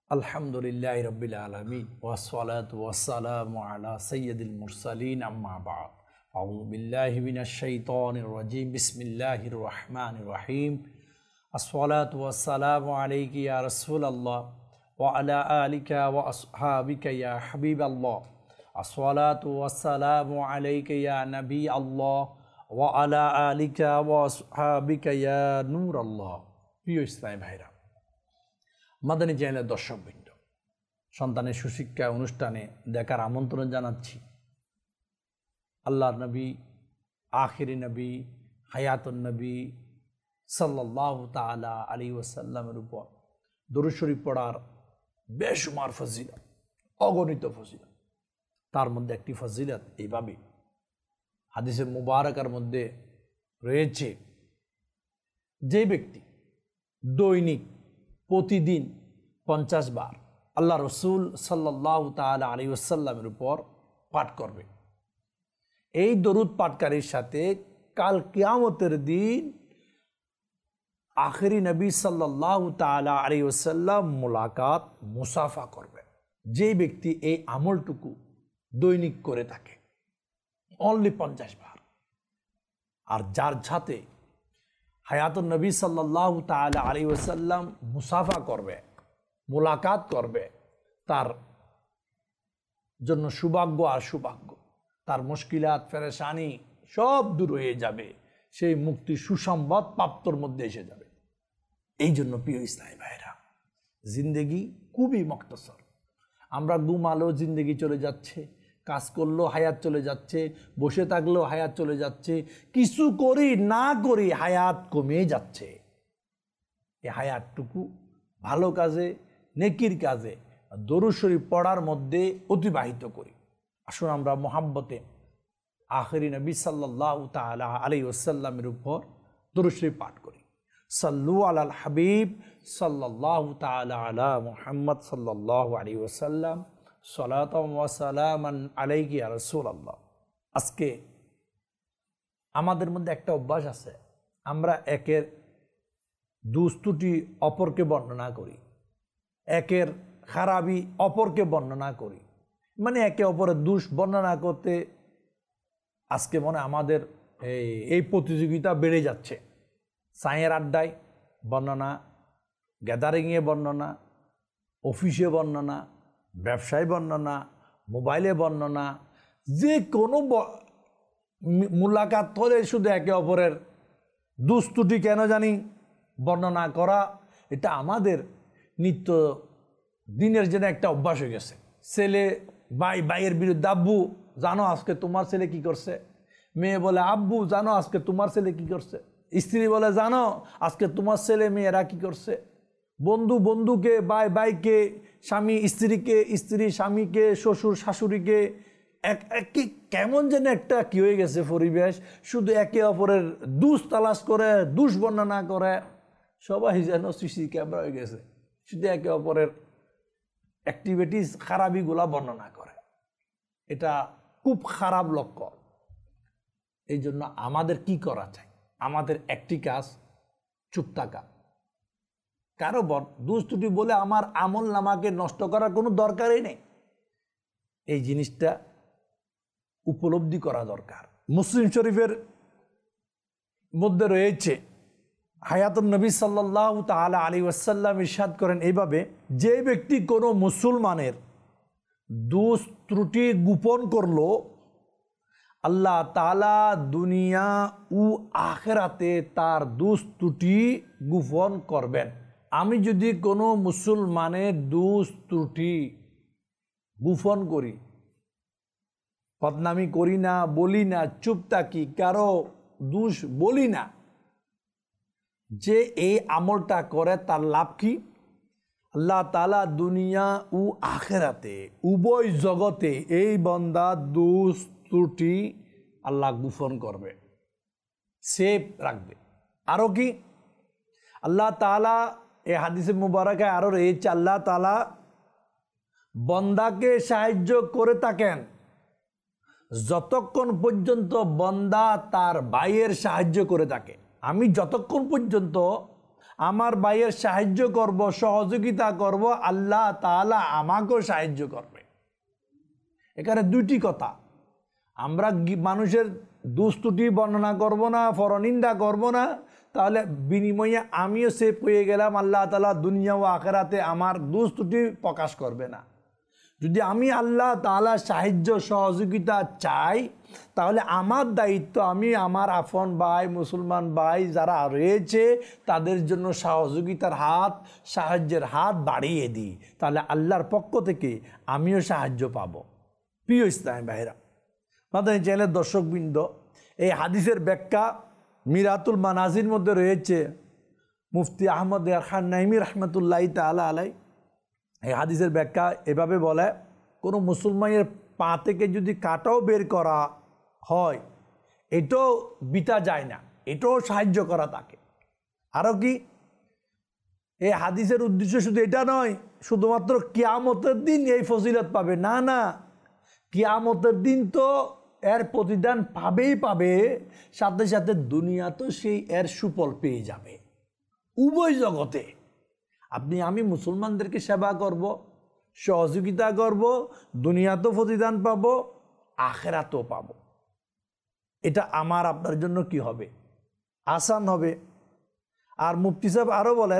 আলহামদুলিল্লাহি রাব্বিল আলামিন ওয়াসসালাতু ওয়াসসালামু আলা সাইয়্যিদিল মুরসালিন আম্মা বা'দ আউযু বিল্লাহি মিনাশ শাইতানির রাজীম বিসমিল্লাহির রহমানির রহিম আসসালাতু ওয়াসসালামু আলাইকা ইয়া রাসূলুল্লাহ ওয়া আলা আলিকা ওয়া আসহাবিকা ইয়া হাবিবাল্লাহ আসসালাতু ওয়াসসালামু আলাইকা ইয়া নবী আল্লাহ ওয়া আলা আলিকা ওয়া আসহাবিকা ইয়া নূরাল্লাহ। প্রিয় ইসলামী ভাইরা, মাদানী চ্যানেলের দর্শকবৃন্দ, সন্তানের সুশিক্ষা অনুষ্ঠানে দেখার আমন্ত্রণ জানাচ্ছি। আল্লাহর নবী, আখিরি নবী, হায়াতুন নবী সাল্লাল্লাহু তাআলা আলাইহি ওয়াসাল্লামের উপর দরুদ শরীফ পড়ার বেশুমার ফজিলত, অগণিত ফজিলত। তার মধ্যে একটি ফজিলত এইভাবে হাদিসে মুবারাকার মধ্যে রয়েছে, যে ব্যক্তি দৈনিক প্রতিদিন 50 বার আল্লাহ রসুল সাল্লাল্লাহু তাআলা আলাইহি ওয়াসাল্লামের উপর পাঠ করবে, এই দরুদ পাঠকারীর সাথে কাল কিয়ামতের দিন আখিরি নবী সাল্লাল্লাহু তাআলা আলাইহি ওয়াসাল্লাম মুলাকাত মুসাফা করবে। যে ব্যক্তি এই আমলটুকু দৈনিক করে থাকে অনলি 50 বার, আর যার সাথে হায়াতুন নবী সাল্লাল্লাহু তাআলা আলাইহি ওয়াসাল্লাম মুসাফা করবে, মুলাকাত করবে, তার জন্য সৌভাগ্য আর সৌভাগ্য, তার মুশকিলাত পেরেশানি সব দূর হয়ে যাবে, সেই মুক্তি সুসংবাদ প্রাপ্তর মধ্যে এসে যাবে। এই জন্য প্রিয় ইসলামী ভাইরা, জিন্দেগি খুবই মুক্তসর। আমরা ঘুমালেও জিন্দেগি চলে যাচ্ছে, কাজ করলেও হায়াত চলে যাচ্ছে, বসে থাকলেও হায়াত চলে যাচ্ছে, কিছু করি না করি হায়াত কমে যাচ্ছে। এই হায়াতটুকু ভালো কাজে, নেকির কাজে, দরুদ শরীফ পড়ার মধ্যে অতিবাহিত করি। আসুন আমরা মুহাব্বতে আখিরি নবী সাল্লাল্লাহু তাআলা আলাইহি ওয়াসাল্লামের উপর দরুদ শরীফ পাঠ করি। সাল্লু আলাল হাবিব সাল্লাল্লাহু তাআলা আলা মুহাম্মদ সাল্লাল্লাহু আলাইহি ওয়াসাল্লাম সালাতাম ওয়া সালামান আলাইকা ইয়া রাসূলুল্লাহ। আজকে আমাদের মধ্যে একটা অভ্যাস আছে, আমরা একের দুস্তুটি অপরকে বর্ণনা করি, একের খারাপি অপরকে বর্ণনা করি, মানে একে অপরের দোষ বর্ণনা করতে আজকে মনে আমাদের এই প্রতিযোগিতা বেড়ে যাচ্ছে। চায়ের আড্ডায় বর্ণনা, গ্যাদারিংয়ে বর্ণনা, অফিসে বর্ণনা, ব্যবসায় বর্ণনা, মোবাইলে বর্ণনা, যে কোনো মুলাকাত হলে শুধু একে অপরের দুস্তুটি কেন জানি বর্ণনা করা, এটা আমাদের নিত্য দিনের জন্য একটা অভ্যাস হয়ে গেছে। ছেলে ভাইয়ের বিরুদ্ধে, আব্বু জানো আজকে তোমার ছেলে কি করছে, মেয়ে বলে আব্বু জানো আজকে তোমার ছেলে কি করছে, স্ত্রী বলে জানো আজকে তোমার ছেলে মেয়েরা কি করছে, বন্ধু বন্ধুকে, ভাইকে, স্বামী স্ত্রীকে, স্ত্রী স্বামীকে, শ্বশুর শাশুড়িকে, কেমন যেন একটা কি হয়ে গেছে পরিবেশ, শুধু একে অপরের দোষ তালাশ করে, দোষ বর্ণনা করে, সবাই যেন সিসি ক্যামেরা হয়ে গেছে, শুধু একে অপরের অ্যাক্টিভিটিস খারাপিগুলা বর্ণনা করে। এটা খুব খারাপ লক্ষণ। এই জন্য আমাদের কি করা চাই? আমাদের একটি কাজ, চুপ থাকা। কারো দুস্তুটি বলে আমার আমল নামাকে নষ্ট করার কোনো দরকারই নেই। এই জিনিসটা উপলব্ধি করা দরকার। মুসলিম শরীফের মধ্যে রয়েছে, হায়াতুন নবী সাল্লাল্লাহু তাআলা আলাইহি ওয়াসাল্লাম ইরশাদ করেন এইভাবে, যে ব্যক্তি কোনো মুসলমানের দোষ ত্রুটি গোপন করলো, আল্লাহ তাআলা দুনিয়া ও আখিরাতে তার দোষ ত্রুটি গোপন করবেন। আমি যদি কোনো মুসলমানের দোষ ত্রুটি গোপন করি, বদনামি করি না, বলি না, চুপ থাকি, কারো দোষ বলি না, যে এই আমলটা করে তার লাভ কি? আল্লাহ তাআলা দুনিয়া ও আখিরাতে উভয় জগতে এই বান্দার দোষ ত্রুটি আল্লাহ গোপন করবে, সেভ রাখবে। আরও কি? আল্লাহ তাআলা এই হাদিসে মুবারাকায় আরও রয়েছে, আল্লাহ তাআলা বন্দাকে সাহায্য করে থাকেন যতক্ষণ পর্যন্ত বন্দা তার ভাইয়ের সাহায্য করে থাকে। আমি যতক্ষণ পর্যন্ত আমার ভাইয়ের সাহায্য করব, সহযোগিতা করব, আল্লাহ তাআলা আমাকেও সাহায্য করবে। এখানে দুইটি কথা, আমরা মানুষের দোষ ত্রুটি বর্ণনা করব না, পরনিন্দা করব না, তাহলে বিনিময়ে আমিও সেভ হয়ে গেলাম, আল্লাহ তাআলা দুনিয়া ও আখিরাতে আমার দোষ ত্রুটি প্রকাশ করবে না। যদি আমি আল্লাহ তাআলার সাহায্য সহযোগিতা চাই, তাহলে আমার দায়িত্ব আমি আমার আপন ভাই মুসলমান ভাই যারা রয়েছে তাদের জন্য সহযোগিতার হাত, সাহায্যের হাত বাড়িয়ে দিই, তাহলে আল্লাহর পক্ষ থেকে আমিও সাহায্য পাব। প্রিয় ইসলামী ভাইরা, মাদানী চ্যানেলের দর্শকবৃন্দ, এই হাদিসের ব্যাখ্যা মিরাতুল মানাজির মধ্যে রয়েছে। মুফতি আহমদ ইয়ার খান নাইমি রহমতুল্লাহি তাআলা আলাই এই হাদিসের ব্যাখ্যা এভাবে বলে, কোনো মুসলমানের পা থেকে যদি কাঁটাও বের করা হয়, এটাও বিতা যায় না, এটাও সাহায্য করা তাকে। আরও কি, এই হাদিসের উদ্দেশ্য শুধু এটা নয়, শুধুমাত্র কিয়ামতের দিন এই ফজিলত পাবে, না না, কিয়ামতের দিন তো এর প্রতিদান পাবেই পাবে, সাথে সাথে দুনিয়া তো সেই এর সুফল পেয়ে যাবে। উভয় জগতে আপনি আমি মুসলমানদেরকে সেবা করব, সহযোগিতা করব, দুনিয়াতেও প্রতিদান পাবো, আখিরাতেও পাবো। এটা আমার আপনার জন্য কি হবে? আসান হবে। আর মুফতি সাহেব আরও বলেন,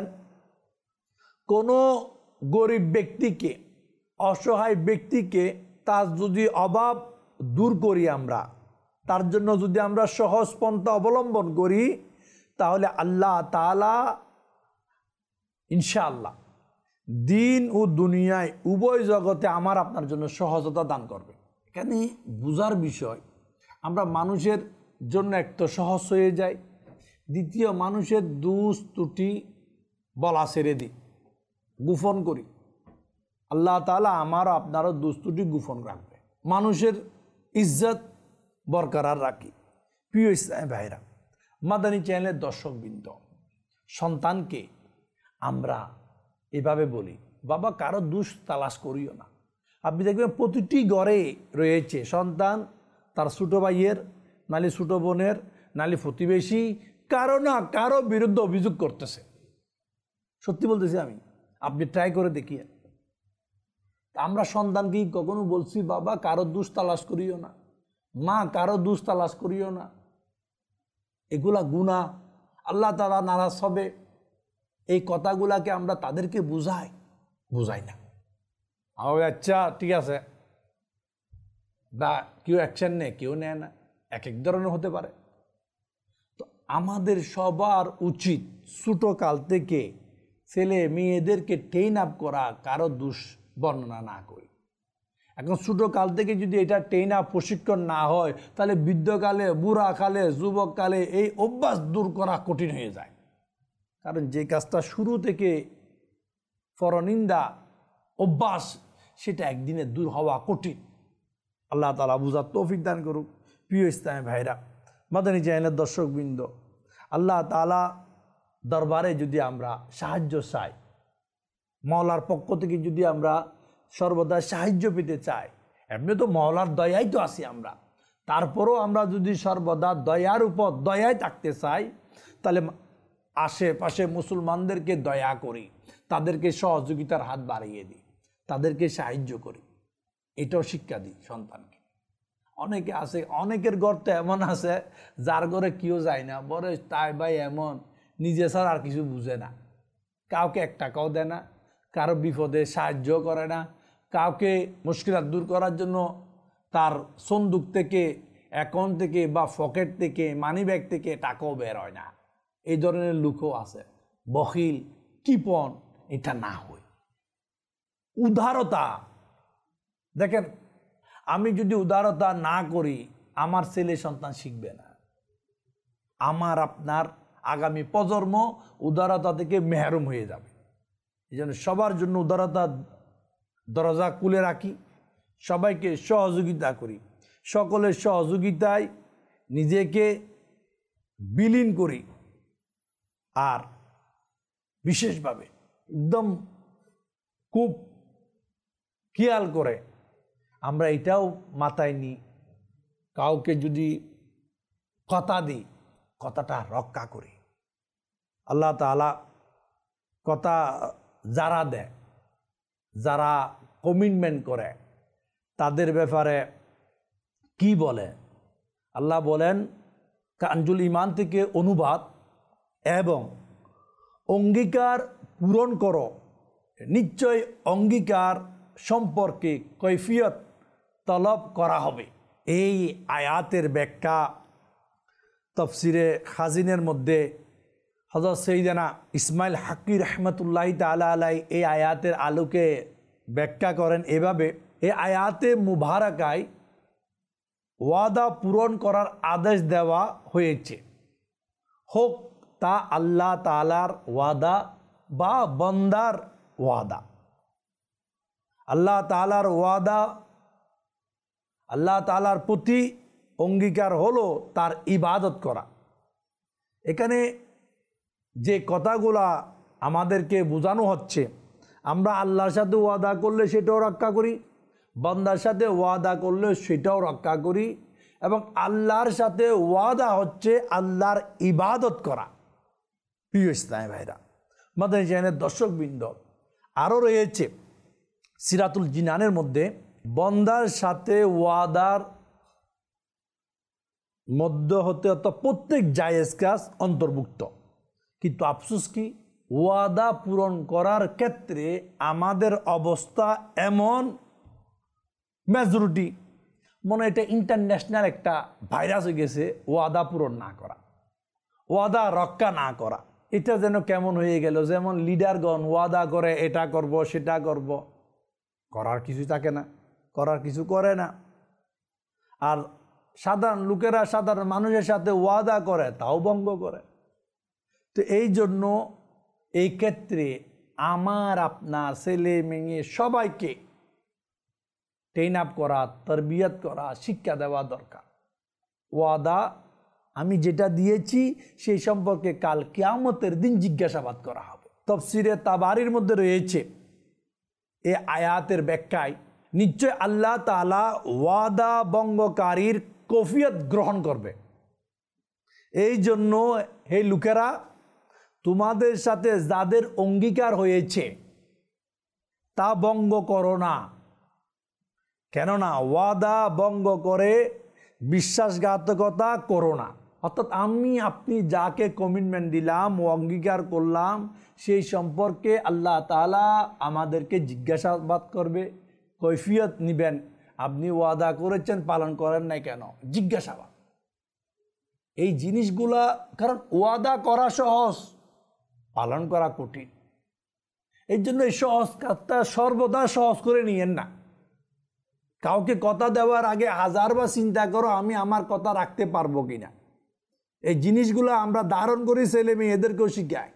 কোনো গরিব ব্যক্তিকে, অসহায় ব্যক্তিকে তার যদি অভাব দূর করি আমরা, তার জন্য যদি আমরা সহজ পন্থা অবলম্বন করি, তাহলে আল্লাহ তাআলা ইনশাআল্লাহ দিন ও দুনিয়ায় উভয় জগতে আমার আপনার জন্য সহজতা দান করবে। এখানে বুঝার বিষয়, আমরা মানুষের জন্য এক তো সহজ হয়ে যায়, দ্বিতীয় মানুষের দোষ ত্রুটি বলা ছেড়ে দিই, গোপন করি। আল্লাহ তাআলা আমারও আপনারও দোষ ত্রুটি গোপন রাখবে, মানুষের ইজ্জত বরকরার রাখি। প্রিয় ইসলামী ভাইরা, মাদানী চ্যানেলের দর্শকবৃন্দ, সন্তানকে আমরা এভাবে বলি, বাবা কারো দোষ তালাশ করিও না। আপনি দেখবেন প্রতিটি ঘরে রয়েছে সন্তান তার ছোটো ভাইয়ের, নালি ছোটো বোনের, নালি প্রতিবেশী, কারো না কারো বিরুদ্ধে অভিযোগ করতেছে। সত্যি বলতেছি আমি, আপনি ট্রাই করে দেখিয়ে। আমরা সন্তানকে কখনো বলছি বাবা কারো দোষ তালাশ করিও না, মা কারো দোষ তালাশ করিও না? এগুলা গুনাহ, আল্লাহ তাআলা নারাজ হবে। এই কথাগুলাকে আমরা তাদেরকে বুঝাই না। আচ্ছা ঠিক আছে, বা কেউ অ্যাকশন নেয়, কেউ নেয় না, এক এক ধরনের হতে পারে। তো আমাদের সবার উচিত ছোটো কাল থেকে ছেলে মেয়েদেরকে ট্রেন আপ করা, কারো দোষ বর্ণনা না করি। এখন ছোটো কাল থেকে যদি এটা ট্রেন আপ প্রশিক্ষণ না হয়, তাহলে বৃদ্ধকালে, বুড়াকালে, যুবককালে এই অভ্যাস দূর করা কঠিন হয়ে যায়। কারণ যে কাজটা শুরু থেকে পরনিন্দা অভ্যাস, সেটা একদিনে দূর হওয়া কঠিন। আল্লাহ তাআলা বুঝার তৌফিক দান করুক। প্রিয় ইসলামী ভাইরা, মাদানী চ্যানেলের দর্শকবৃন্দ, আল্লাহ তাআলা দরবারে যদি আমরা সাহায্য চাই, মওলার পক্ষ থেকে যদি আমরা সর্বদা সাহায্য পেতে চাই, এমনি তো মওলার দয়াই তো আছি আমরা, তারপরও আমরা যদি সর্বদা দয়ার উপর দয়ায় থাকতে চাই, তাহলে আশেপাশে মুসলমানদেরকে দয়া করি, তাদেরকে সহযোগিতার হাত বাড়িয়ে দিই, তাদেরকে সাহায্য করি, এটাও শিক্ষা দিই সন্তানকে। অনেকে আছে, অনেকের ঘর তো এমন আছে যার ঘরে কেউ যায় না, বলে তাই ভাই এমন, নিজে ছাড়া আর কিছু বুঝে না, কাউকে এক টাকাও দেয় না, কারো বিপদে সাহায্য করে না, কাউকে মুশকিলাত দূর করার জন্য তার সন্দুক থেকে, অ্যাকাউন্ট থেকে বা পকেট থেকে, মানি ব্যাগ থেকে টাকাও বের হয় না। এই ধরনের লোকও আছে। বখিল, কৃপণ, এটা না হয়। উদারতা দেখেন, আমি যদি উদারতা না করি, আমার ছেলে সন্তান শিখবে না। আমার আপনার আগামী প্রজন্ম উদারতা থেকে মেহরুম হয়ে যাবে। এই জন্য সবার জন্য উদারতার দরজা খুলে রাখি, সবাইকে সহযোগিতা করি, সকলের সহযোগিতায় নিজেকে বিলীন করি। আর বিশেষভাবে একদম খুব খেয়াল করে আমরা এটাও মাথায় নিই, কাউকে যদি কথা দিই, কথাটা রক্ষা করি। আল্লাহ তাআলা কথা যারা দেয়, যারা কমিটমেন্ট করে, তাদের ব্যাপারে কি বলে? আল্লাহ বলেন কানজুল ইমান থেকে অনুবাদ, এবং অঙ্গীকার পূরণ করো, নিশ্চয় অঙ্গীকার সম্পর্কে কৈফিয়ত তলব করা হবে। এই আয়াতের ব্যাখ্যা তফসিরে খাজিনের মধ্যে হযরত সৈয়দনা ইসমাইল হাক্কি রহমতুল্লাহ তাআলা আলাইহি এই আয়াতের আলোকে ব্যাখ্যা করেন এভাবে: এই আয়াতে মুবারাকায় ওয়াদা পূরণ করার আদেশ দেওয়া হয়েছে, হোক তা আল্লাহ তাআলার ওয়াদা বা বান্দার ওয়াদা। আল্লাহ তাআলার ওয়াদা, আল্লাহ তাআলার প্রতি অঙ্গীকার হলো তার ইবাদত করা। এখানে যে কথাগুলা আমাদেরকে বোঝানো হচ্ছে, আমরা আল্লাহর সাথে ওয়াদা করলে সেটাও রক্ষা করি, বান্দার সাথে ওয়াদা করলে সেটাও রক্ষা করি, এবং আল্লাহর সাথে ওয়াদা হচ্ছে আল্লাহর ইবাদত করা। প্রিয় ইসলামী ভাইরা, মাদানী চ্যানেলের দর্শকবৃন্দ, আরও রয়েছে সিরাতুল জিনানের মধ্যে বান্দার সাথে ওয়াদার মধ্য হতে প্রত্যেক জায়েজ কাজ অন্তর্ভুক্ত। কিন্তু আফসোস কি, ওয়াদা পূরণ করার ক্ষেত্রে আমাদের অবস্থা এমন, মেজরিটি মনে এটা ইন্টারন্যাশনাল একটা ভাইরাস হয়ে গেছে, ওয়াদা পূরণ না করা, ওয়াদা রক্ষা না করা। এটা যেন কেমন হয়ে গেল, যেমন লিডারগণ ওয়াদা করে এটা করব সেটা করব, করার কিছু থাকে না, করার কিছু করে না। আর সাধারণ লোকেরা সাধারণ মানুষের সাথে ওয়াদা করে, তাও ভঙ্গ করে। তো এই জন্য এই ক্ষেত্রে আমার আপনার ছেলে মেয়ে সবাইকে ট্রেন আপ করা, তরবিয়ত করা, শিক্ষা দেওয়া দরকার। ওয়াদা আমি যেটা দিয়েছি সেই সম্পর্কে কাল কিয়ামতের দিন জিজ্ঞাসাবাদ করা হবে। তাফসীরে তাবারির মধ্যে রয়েছে এই আয়াতের ব্যাখ্যায়, নিশ্চয় আল্লাহ তাআলা ওয়াদা ভঙ্গকারীর কফিয়ত গ্রহণ করবে। এই জন্য হে লোকেরা, তোমাদের সাথে যাদের অঙ্গীকার হয়েছে তা ভঙ্গ করো না, কেননা ওয়াদা ভঙ্গ করে বিশ্বাসঘাতকতা করো না। অর্থাৎ আমি আপনি যাকে কমিটমেন্ট দিলাম, অঙ্গীকার করলাম, সেই সম্পর্কে আল্লাহ তাআলা আমাদেরকে জিজ্ঞাসাবাদ করবে, কৈফিয়ত নিবেন। আপনি ওয়াদা করেছেন, পালন করেন নাই কেন, জিজ্ঞাসাবাদ। এই জিনিসগুলা, কারণ ওয়াদা করা সহজ, পালন করা কঠিন। এই জন্য এই সহজ কাজটা সর্বদা সহজ করে নিয়েন না। কাউকে কথা দেওয়ার আগে হাজারবার চিন্তা করো, আমি আমার কথা রাখতে পারবো কিনা। এই জিনিসগুলো আমরা ধারণ করি, ছেলে মেয়েদেরকেও শিখাই।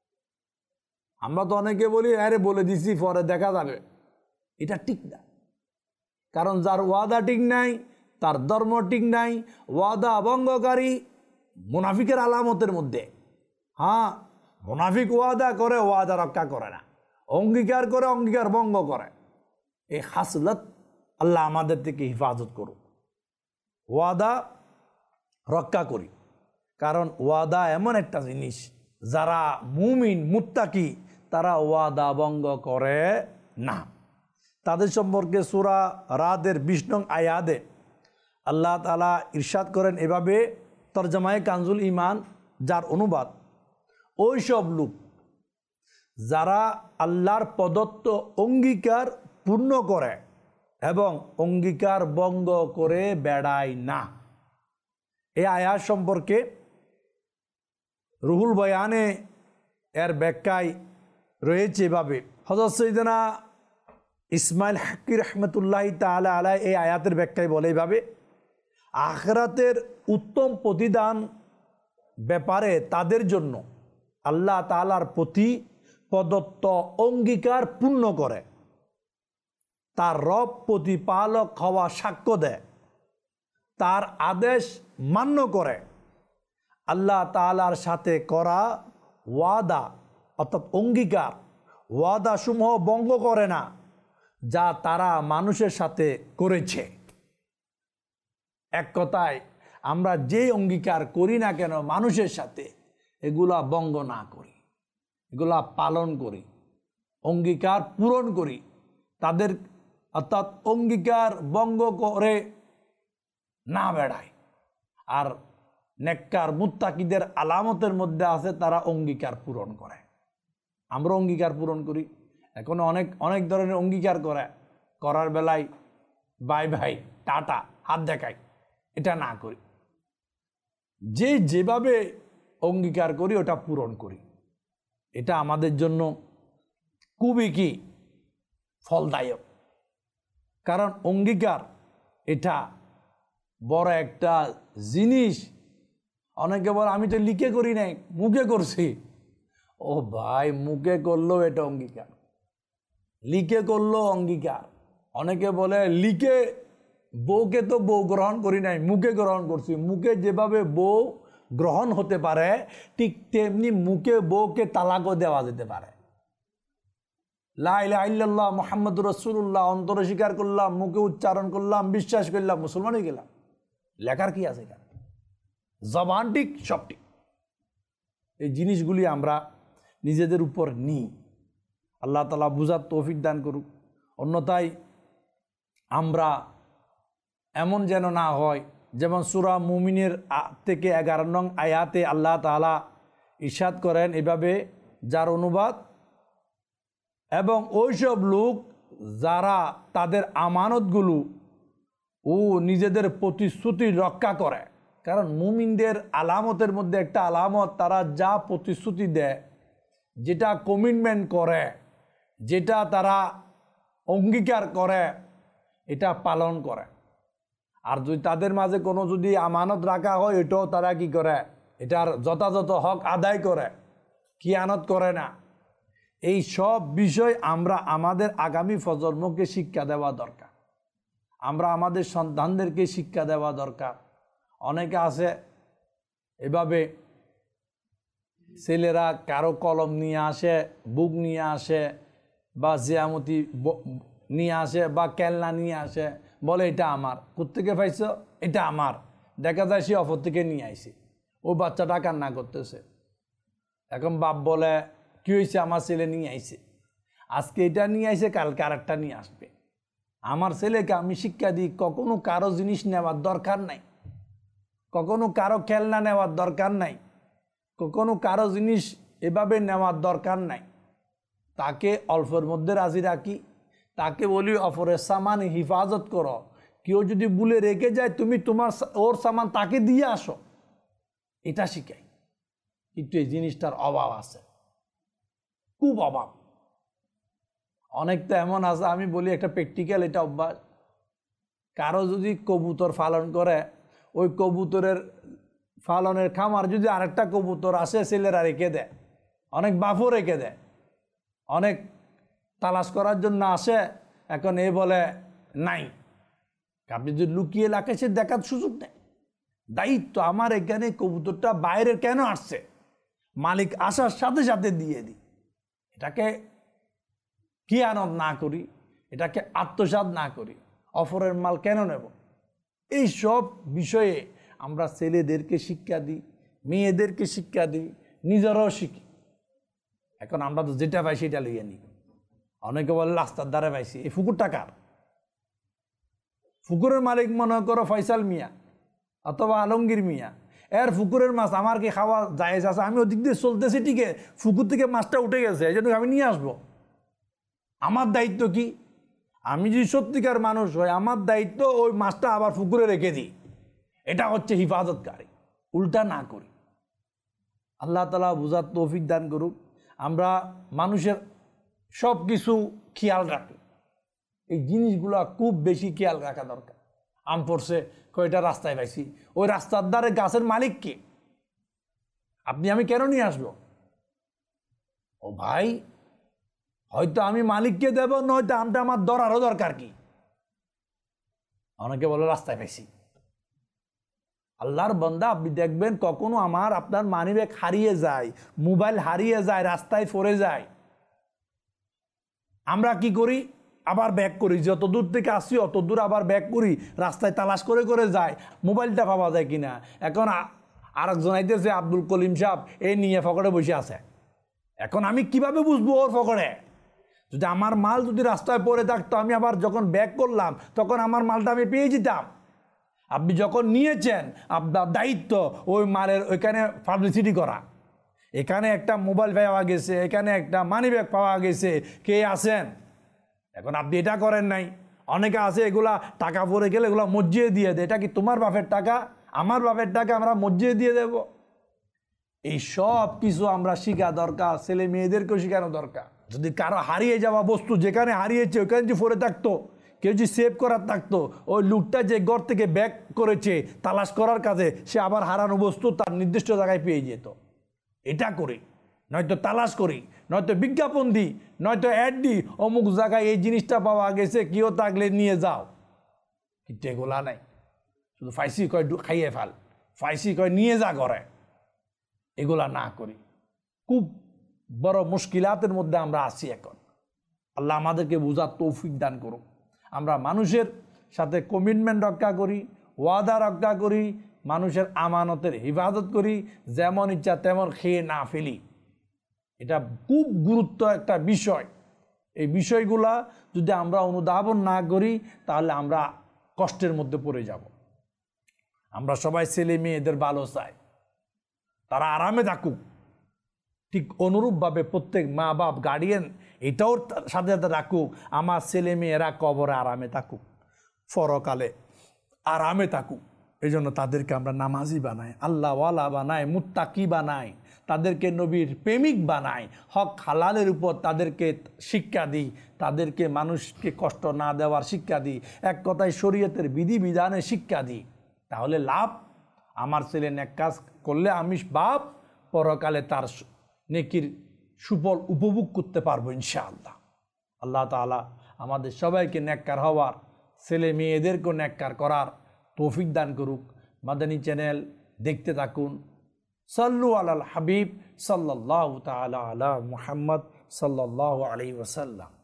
আমরা তো অনেকে বলি, আরে বলে দিছি পরে দেখা যাবে, এটা ঠিক না। কারণ যার ওয়াদা ঠিক নাই, তার ধর্ম ঠিক নাই। ওয়াদা ভঙ্গকারী মুনাফিকের আলামতের মধ্যে। হ্যাঁ, মুনাফিক ওয়াদা করে, ওয়াদা রক্ষা করে না, অঙ্গীকার করে, অঙ্গীকার ভঙ্গ করে। এই হাসলত আল্লাহ আমাদের থেকে হেফাজত করুক। ওয়াদা রক্ষা করি, কারণ ওয়াদা এমন একটা জিনিস, যারা মুমিন মুত্তাকি তারা ওয়াদা ভঙ্গ করে না। তাদের সম্পর্কে সূরা রাদের 20 নং আয়াতে আল্লাহ তাআলা ইরশাদ করেন এভাবে, তরজমায়ে কানজুল ইমান, যার অনুবাদ: ওই সব লোক যারা আল্লাহর প্রদত্ত অঙ্গীকার পূর্ণ করে এবং অঙ্গীকার ভঙ্গ করে বেড়ায় না। এই আয়াত সম্পর্কে রুহুল বয়ানে এর ব্যাখ্যায় রয়েছে এভাবে, হযরত সৈয়দনা ইসমাইল হাক্কি রহমতুল্লাহ তাআলা আলাইহি এই আয়াতের ব্যাখ্যায় বলে এইভাবে: আখিরাতের উত্তম প্রতিদান ব্যাপারে তাদের জন্য আল্লাহ তাআলার প্রতি প্রদত্ত অঙ্গীকার পূর্ণ করে, তার রব প্রতিপালক হওয়া সাক্ষ্য দেয়, তার আদেশ মান্য করে, আল্লাহ তাআলার সাথে করা ওয়াদা অর্থাৎ অঙ্গীকার, ওয়াদা সমূহ ভঙ্গ করে না যা তারা মানুষের সাথে করেছে। এক কথায়, আমরা যে অঙ্গীকার করি না কেন মানুষের সাথে, এগুলা ভঙ্গ না করি। এগুলা পালন করি, অঙ্গীকার পূরণ করি, তাদের অর্থাৎ অঙ্গীকার ভঙ্গ করে না বেড়ায়। আর নেককার মুত্তাকিদের আলামতের মধ্যে আছে তারা অঙ্গীকার পূরণ করে। আমরা অঙ্গীকার পূরণ করি। এখন অনেক ধরনের অঙ্গীকার করার বেলায় বাই ভাই টাটা হাত দেখায়, এটা না করি। যেভাবে অঙ্গীকার করি ওটা পূরণ করি, এটা আমাদের জন্য খুবই কি ফলদায়ক। কারণ অঙ্গীকার এটা বড় একটা জিনিস। অনেকে বলে আমি তো লিখে করি নাই, মুখে করছি। ও ভাই, মুখে করলেও এটা অঙ্গীকার, লিখে করলেও অঙ্গীকার। অনেকে বলে লিখে বউকে তো বউ গ্রহণ করি নাই, মুখে গ্রহণ করছি। মুখে যেভাবে বউ গ্রহণ হতে পারে ঠিক তেমনি মুখে বউকে তালাকও দেওয়া যেতে পারে। লা ইলাহা ইল্লাল্লাহ মুহাম্মাদুর রাসূলুল্লাহ অন্তরে স্বীকার করলাম, মুখে উচ্চারণ করলাম, বিশ্বাস করলাম, মুসলমান হয়ে গেলাম। লেখার কি আছে এখানে? জবান ঠিক, সব ঠিক। এই জিনিসগুলি আমরা নিজেদের উপর নিই। আল্লাহ তাআলা বুঝার তৌফিক দান করুক। অন্যথায় আমরা এমন যেন না হয়, যেমন সূরা মুমিনের থেকে 11 নং আয়াতে আল্লাহ তাআলা ইরশাদ করেন এভাবে, যার অনুবাদ, এবং ওইসব লোক যারা তাদের আমানতগুলো ও নিজেদের প্রতিশ্রুতি রক্ষা করে। কারণ মুমিনদের আলামতের মধ্যে একটা আলামত, তারা যা প্রতিশ্রুতি দেয়, যেটা কমিটমেন্ট করে, যেটা তারা অঙ্গীকার করে, এটা পালন করে। আর যদি তাদের মাঝে কোনো যদি আমানত রাখা হয়, এটাও তারা কি করে, এটার যথাযথ হক আদায় করে, খিয়ানত করে না। এই সব বিষয় আমরা আমাদের আগামী প্রজন্মকে শিক্ষা দেওয়া দরকার, আমরা আমাদের সন্তানদেরকে শিক্ষা দেওয়া দরকার। অনেকে আছে এভাবে, ছেলেরা কারো কলম নিয়ে আসে, বুক নিয়ে আসে, বা জিয়ামতি নিয়ে আসে, বা কেলনা নিয়ে আসে, বলে এটা আমার। কোত্থেকে পাইছ? এটা আমার। দেখা যায় সে অপর থেকে নিয়ে আইছে, ও বাচ্চাটা কান্না করতেছে। এখন বাপ বলে কি হয়েছে, আমার ছেলে নিয়ে আইছে, আজকে এটা নিয়ে আইছে, কালকে আরেকটা নিয়ে আসবে। আমার ছেলেকে আমি শিক্ষা দিই, কখনো কারো জিনিস নেওয়ার দরকার নাই, কখনো কারো খেলনা নেওয়ার দরকার নাই, কখনো কারো জিনিস এভাবে নেওয়ার দরকার নাই। তাকে অল্পের মধ্যে রাজি রাখি, তাকে বলি অপরের সামান হিফাজত করো। কেউ যদি ভুলে রেখে যায়, তুমি ওর সামান তাকে দিয়ে আসো, এটা শিখাই। কিন্তু এই জিনিসটার অভাব আছে, খুব অভাব। অনেকটা এমন আছে, আমি বলি একটা প্র্যাকটিক্যাল এটা অভ্যাস। কারো যদি কবুতর পালন করে, ওই কবুতরের পালনের খামার যদি আরেকটা কবুতর আসে, ছেলেরা রেখে দেয়, অনেক বাপও রেখে দেয়, অনেক তালাশ করার জন্য আসে। এখন এ বলে নাই, আপনি যদি লুকিয়ে রাখে সে দেখার সুযোগ নেই। দায়িত্ব আমার, এখানে কবুতরটা বাইরে কেন আসছে, মালিক আসার সাথে সাথে দিয়ে দিই। এটাকে খিয়ানত না করি, এটাকে আত্মসাৎ না করি, অপরের মাল কেন নেব? এই সব বিষয়ে আমরা ছেলেদেরকে শিক্ষা দিই, মেয়েদেরকে শিক্ষা দিই, নিজেরাও শিখি। এখন আমরা তো যেটা পাই সেটা লইয়ে নিই। অনেকে বলে রাস্তার ধারে পাইছি, এই পুকুরটা কার? পুকুরের মালিক মনে করো ফয়সাল মিয়া অথবা আলমগীর মিয়া, এর পুকুরের মাছ আমার কি খাওয়া জায়েজ আছে? আমি ওদিক দিয়ে চলতেছি, ঠিকই পুকুর থেকে মাছটা উঠে গেছে, এই জন্য আমি নিয়ে আসবো। আমার দায়িত্ব কি? আমি যদি সত্যিকার মানুষ হই, আমার দায়িত্ব ওই মাছটা আবার পুকুরে রেখে দিই। এটা হচ্ছে হিফাজতকারী, উল্টা না করি। আল্লাহ তাআলা বুঝার তৌফিক দান করুক। আমরা মানুষের সব কিছু খেয়াল রাখি, এই জিনিসগুলো খুব বেশি খেয়াল রাখা দরকার। আম পড়ছে, কয়টা রাস্তায় পাইছি, ওই রাস্তার ধারে গাছের মালিক কে? আপনি আমি কেন নিয়ে আসবো? ও ভাই, হয়তো আমি মালিককে দেব, নয়তো আমটা আমার ধরারও দরকার কি? অনেকে বলে রাস্তায় পাইছি। আল্লাহর বান্দা, আপনি দেখবেন কখনো আপনার মানিব্যাগ হারিয়ে যায়, মোবাইল হারিয়ে যায়, রাস্তায় পড়ে যায়, আমরা কি করি? আবার ব্যাক করি, যত দূর থেকে আসছি অত দূর আবার ব্যাক করি, রাস্তায় তালাশ করে করে যায় মোবাইলটা পাওয়া যায় কিনা। এখন আরেকজন আইতেছে, আব্দুল কলিম সাহেব, এ নিয়ে ফকটে বসে আছে, এখন আমি কিভাবে বুঝবো ওর পকেটে? যদি আমার মাল যদি রাস্তায় পড়ে থাকতো, আমি আবার যখন ব্যাক করলাম তখন আমার মালটা আমি পেয়ে যেতাম। আপনি যখন নিয়েছেন, আপনার দায়িত্ব ওই মালের ওইখানে পাবলিসিটি করা। এখানে একটা মোবাইল পাওয়া গেছে, এখানে একটা মানি ব্যাগ পাওয়া গেছে, কে আছেন? এখন আপনি এটা করেন নাই। অনেকে আছে এগুলা টাকা পড়ে গেলে এগুলা মসজিদে দিয়ে দেয়। এটা কি তোমার বাপের টাকা? আমার বাপের টাকা আমরা মসজিদে দিয়ে দেব? এই সব কিছু আমরা শেখা দরকার, ছেলে মেয়েদেরকেও শেখানো দরকার। যদি কারো হারিয়ে যাওয়া বস্তু যেখানে হারিয়েছে ওখানে যদি পড়ে থাকতো, কেউ যদি সেভ করার থাকতো, ওই লুকটা যে ঘর থেকে ব্যাক করেছে তালাশ করার কাজে, সে আবার হারানো বস্তু তার নির্দিষ্ট জায়গায় পেয়ে যেত। এটা করি, নয়তো তালাশ করি, নয়তো বিজ্ঞাপন দিই, নয়তো অ্যাড দিই, অমুক জায়গায় এই জিনিসটা পাওয়া গেছে, কেউ থাকলে নিয়ে যাও। কিন্তু এগুলা নাই, শুধু ফাইসি কয় খাইয়ে ফেল, ফাইসি কয় নিয়ে যা করে। এগুলা না করি, খুব বড় মুশকিলাতের মধ্যে আমরা আছি এখন। আল্লাহ আমাদেরকে বুঝার তৌফিক দান করুক। আমরা মানুষের সাথে কমিটমেন্ট রক্ষা করি, ওয়াদা রক্ষা করি, মানুষের আমানতের হিফাজত করি, যেমন ইচ্ছা তেমন খেয়ে না ফেলি। এটা খুব গুরুত্ব একটা বিষয়। এই বিষয়গুলা যদি আমরা অনুধাবন না করি তাহলে আমরা কষ্টের মধ্যে পড়ে যাব। আমরা সবাই ছেলে মেয়েদের ভালো চাই, তারা আরামে থাকুক। ঠিক অনুরূপভাবে প্রত্যেক মা বাপ গার্ডিয়ান এটাও সাথে সাথে রাখুক, আমার ছেলে মেয়েরা কবরে আরামে থাকুক, পরকালে আরামে থাকুক। এই জন্য তাদেরকে আমরা নামাজি বানাই, আল্লাহওয়ালা বানাই, মুত্তাকি বানাই, তাদেরকে নবীর প্রেমিক বানাই, হক হালালের উপর তাদেরকে শিক্ষা দিই, তাদেরকে মানুষকে কষ্ট না দেওয়ার শিক্ষা দিই, এক কথায় শরীয়তের বিধিবিধানের শিক্ষা দিই। তাহলে লাভ, আমার ছেলে নেক কাজ করলে আমি বাপ, পরকালে তার নেকির সুফল উপভোগ করতে পারবো ইনশাআল্লাহ। আল্লাহ তাআলা আমাদের সবাইকে নেককার হওয়ার, ছেলে মেয়েদেরকেও নেককার করার তৌফিক দান করুক। মাদানী চ্যানেল দেখতে থাকুন। সাল্লু আলাল হাবিব সাল্লাল্লাহু তাআলা আলা মুহাম্মদ সাল্লাল্লাহু আলাইহি ওয়াসাল্লাম।